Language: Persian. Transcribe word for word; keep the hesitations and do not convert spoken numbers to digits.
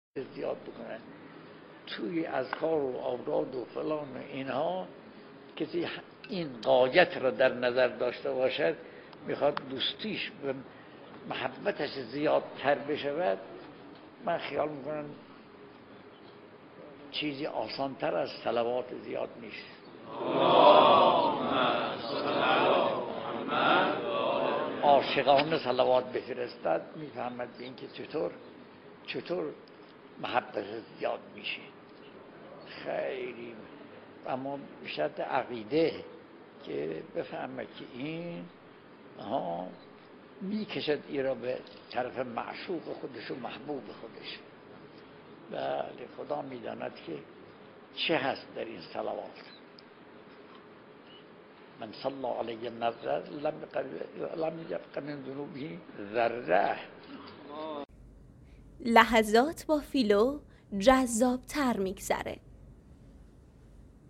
زیاد بکنن توی اذکار و اوراد و فلان و اینها. کسی این غایت را در نظر داشته باشد، میخواد دوستیش و محبتش زیادتر بشود، من خیال میکنم چیزی آسانتر از صلوات زیاد نیست. عاشقانه صلوات بفرستد، میفهمد به این که چطور چطور محبت زیاد میشه. خیلی اما شرط عقیده که بفهمه که این ها میکشد ای را به طرف معشوق خودش و محبوب خودش. بله خدا میداند که چه هست در این صلوات. من صلی علیه مرة لم یبق من ذنوبه ذره. لحظات با فیلو جذاب‌تر میگذره.